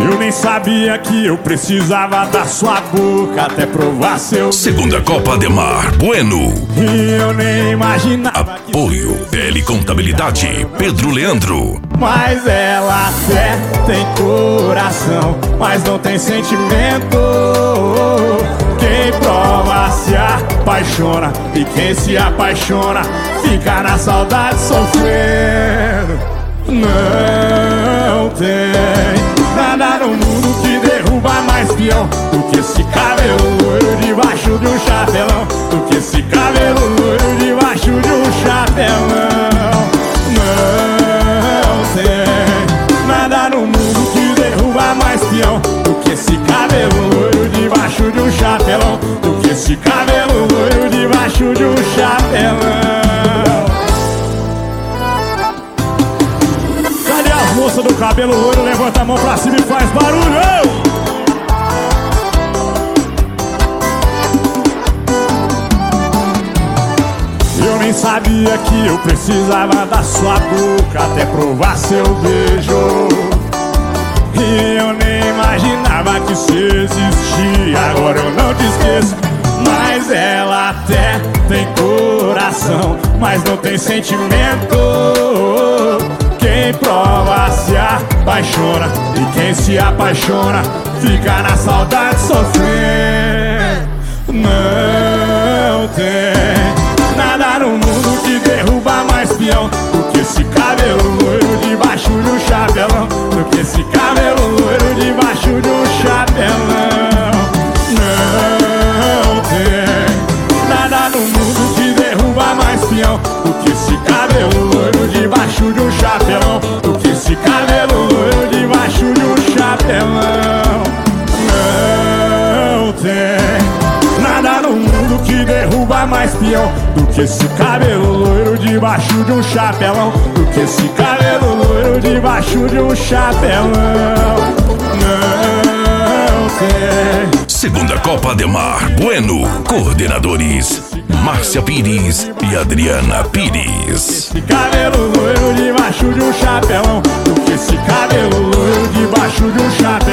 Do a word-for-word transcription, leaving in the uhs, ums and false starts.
Eu nem sabia que eu precisava da sua boca até provar seu Segunda beijo. Copa Ademar Bueno. E eu nem imaginava que Apoio P L Contabilidade Pedro Leandro. Mas ela até tem coração, mas não tem sentimento. Quem prova se apaixona, e quem se apaixona fica na saudade sofrendo. Não tem nada no mundo que derruba mais peão do que esse cabelo loiro debaixo de um chapelão. Do que esse cabelo loiro debaixo de um chapelão. Não tem nada no mundo que derruba mais peão do que esse cabelo loiro debaixo de um chapelão. Do que esse cabelo loiro debaixo de um chapelão. Moça do cabelo loiro, levanta a mão pra cima e faz barulho. Eu nem sabia que eu precisava da sua boca até provar seu beijo. E eu nem imaginava que isso existia, agora eu não te esqueço. Mas ela até tem coração, mas não tem sentimento. Quem prova se apaixona, e quem se apaixona fica na saudade sofrendo. Não tem nada no mundo que derruba mais peão do que esse cabelo loiro debaixo de um chapelão. Do que esse cabelo loiro debaixo de um chapelão. Não tem nada no mundo que derruba mais peão do que esse cabelo loiro debaixo de um chapelão. Do que esse cabelo loiro debaixo de um chapelão. Não tem nada no mundo que derruba mais peão do que esse cabelo loiro debaixo de um chapelão. Do que esse cabelo loiro debaixo de um chapelão. Não tem. Segunda Copa Ademar Bueno. Coordenadores Márcia Pires e Adriana Pires. Esse cabelo loiro debaixo de um chapelão. Do que esse cabelo loiro debaixo de um chapelão.